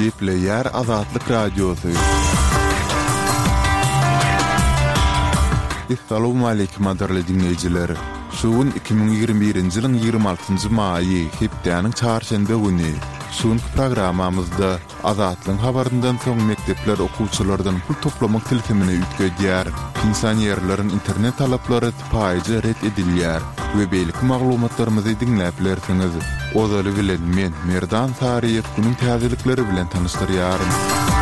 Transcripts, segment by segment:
Gepleyer Azatlyk Radiosu. Assalamu alaykum adarly dinleyijiler. Şuun 2021-nji ýylyň 26-njy maýy hepdeniň çarşembe güni. Şuunky programamyzda Azatlyň habaryndan soň mekdepler okuwçylardan pul toplamak tilkimini ütgedýär. Pensionerleriň internet talaplary paýjy ret edilýär we beýlik maglumatlarymyzy dinläp bilersiňiz. Ozaly bilen men Merdan Sariýew günüň täzelikleri bilen tanışdyrýarym.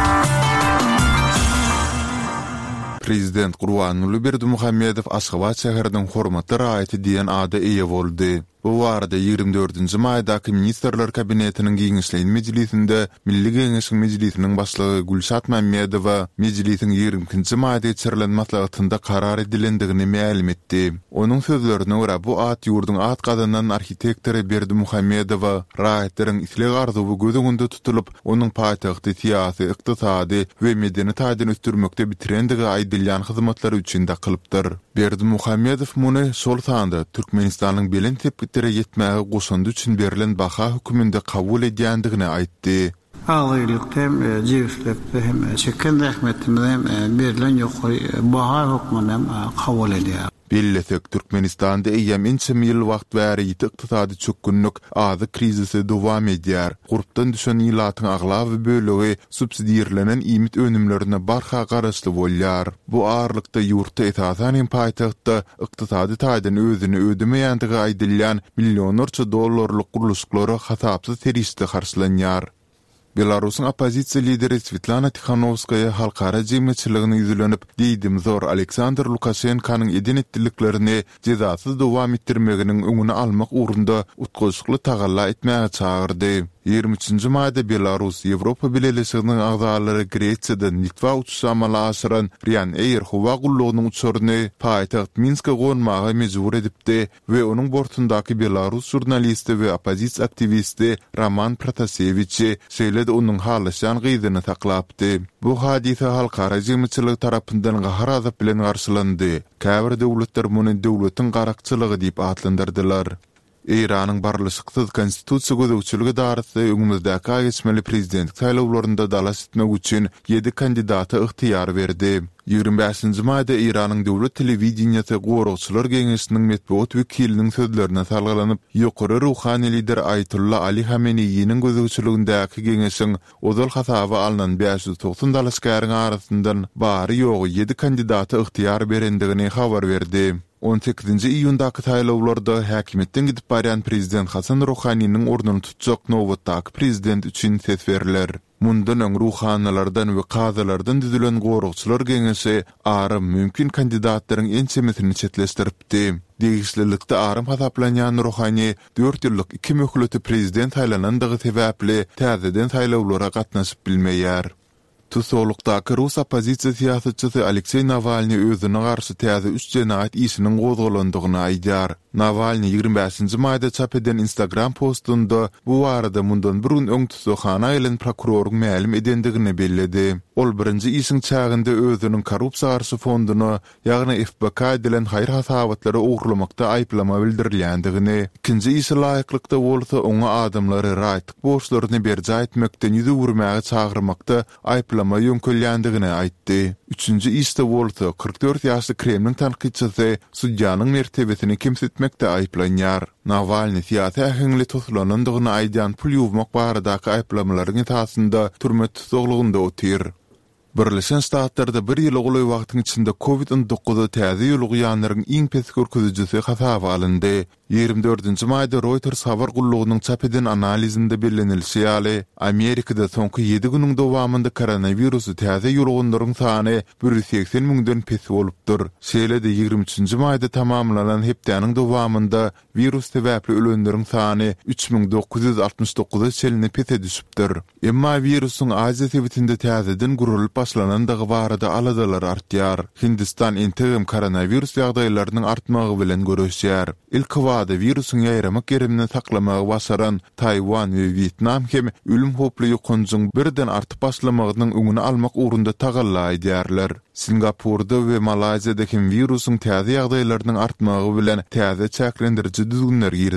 Prezident Gurbanuly Berdimuhammedow Aşgabat şäheriniň hormatly raýaty diýen ada eýe boldy. Bu warda 24-nji maýdaky Ministrler Kabinetiniň giňişleýän mejlisinde Milli Geňeşiň Mejlisiniň başlygy Gülşat Mammedowa mejlisiň 20-nji maýda geçirilen maslahatynda karar edilendigini ma'lum etdi. Onuň sözlerine görä bu at ýurdun at gadandan arhitektori Berdimuhammedowa raýatynyň isleg arzuwy göz öňünde tutulup, onuň paýtagty siýasy, ykdysady we medeni taýdan ötürmekde bitirendigi aýdylýan hyzmatlary üçin de kılıpdyr. Berdimuhammedow muny şol sanda Türkmenistanyň belen tepkitlere yetmäge goşandy üçin berilen baha höküminde kabul edýändigini aýtdy. Ağırlıkta hem cevizlikte hem çeken rahmetinde hem berilen yukarı baha hükmünden kabul ediyor. Bellesek Türkmenistan'da eýem inçem ýyl wagt bäri ykdysady çökünlük azy krizisi dowam edýär. Gurupdan düşen ýylatyň aglawy bölegi subsidiýerlenen imit önümlerine barha garaşly bolýar. Bu ağırlykda ýurtda esasan hem paýtagtda ykdysady taýdan özüni ödemeýändigi aýdylýan millionlarça dollarlyk guruluşlary hasapsız serişde karşılanýar. Belarusyň opozisiýa lideri Svetlana Tikhanovskaya halkara jemgyýetçiligini ýüzlenip, diýdim zor Aleksandr Lukashenkanyň edin etdiliklerini jezasyz dowam etdirmeginiň öňüne almak uğrunda utgoşukly tagalla etmäge çağırdy. 23-nji maýda Belarus Ýewropa Birleşiginiň agzalary Gresiýadan Litwa uçuşamaly aşyran Ryanair howa gullugynyň uçuryny paýtagt Minske gonmaga mejbur edipdi we onuň bortundaky Belarus jurnalisti we opozisiýa aktivisti Roman Protasevich şeýledi onuň halaşan gyzyny taklapdy. Bu hadise halkara jemgyýetçilik tarapyndan gahar azap bilen garşylandy. Käbir döwletler muny döwletiň garakçylygy diýip adlandyrdylar. İran'ın barlyşyksız konstitusiýa gözegçiligi darysy öňümizde geçmeli prezident saýlawlarynda dalas etmek üçin 7 kandidata yktyýar berdi. 25-nji maýda İran'yň döwlet telewizionyasy Goragçylar Geňeşiniň medeniýet wekiliniň sözlerine salgylanyp, ýokary ruhany lider Ayatullah Ali Hameneýiň gözegçiligindäki geňeşiň ozal hasaby alynan 590 dalaşgaryň arasyndan bary ýogy 7 kandidata yktyýar berendigini habar berdi. 18-nji iýundaky saýlawlarda häkimetden gidip barýan prezident Hasan Rohanynyň ornuny tutjak nowatdaky prezident üçin ses beriler. Mundan öň ruhanylardan we kazalardan düzülen Goragçylar Geňeşi arym mümkin kandidatlaryň ençemesini çetleşdiripdi. Degişlilikde arym hasaplanýan Rohany 4 ýyllyk 2 möhületi prezident saýlanandygy sebäpli täzeden saýlawlara gatnaşyp bilmeýär. Tusolukdaky Rus opozisiýa siýasatçysy Aleksey Navalny özüne garşy täze 3 jenaýat işiniň gozgalandygyny aýdýar. Navalny 25-nji maýda çap eden Instagram postunda bu arada mundan bir gün öň tutuşana ýylyň prokuroryň ma'lum edendigini belledi. Ol birinji işiň çagynda özüniň korrupsiýa garşy fonduny, ýagny FBK edilen haýır hasabatlary ugurlamakda aýplama bildirilýändigini, ikinji işi laýyklykda bolsa oňa adamlary raýatlyk borçlaryny berje etmekden ýüze wurmagy çagyrmakda aýplama ýönkölýändigini aýtdy. Üçüncü işde bolsa 44 ýaşly Kremlin tanqidçisi судьяnyň mertebesini kimsetmekde aýplanýar. Navalny siýasy ähli tutulanyny aýdýan pul ýuwmak baradaky aýplamalaryň esasynda türme tutuklygynda otyr. Birleşen Ştatlarda bir ýyl goly wagtyň içinde COVID-19 täze ýolugýanlaryň iň pes görkezijisi hasaba alyndy. 24-nji maýda Reuters habar gullugynyň çap eden analizinde bellenilýär. Amerikada soňky 7 günüň dowamında koronavirusy täze ýolugynlaryň sany 180 000-den pes bolupdyr. Şeýle-de 23-nji maýda tamamlanan hepdeniň dowamında virus sebäpli ölenleriň sany 3969-a çeline pese düşüpdir. Emma virusyň Aziýa sebitinde täzeden gurulup başlanandygy barada aladalar artýar. Hindistan entegem koronavirus ýagdaýlarynyň artmagy bilen görüşýär. Ilk wagtda virusyň ýaýramak gerimini saklamagy başaran Taywan we Vietnam hem ölüm hoply ýokunjyň birden artyp başlamagynyň öňüni almak uğrunda tagalla edýärler. Singapurda we Malaziýada hem virusyň täze ýagdaýlarynyň artmagy bilen täze çäklendiriji düzgünler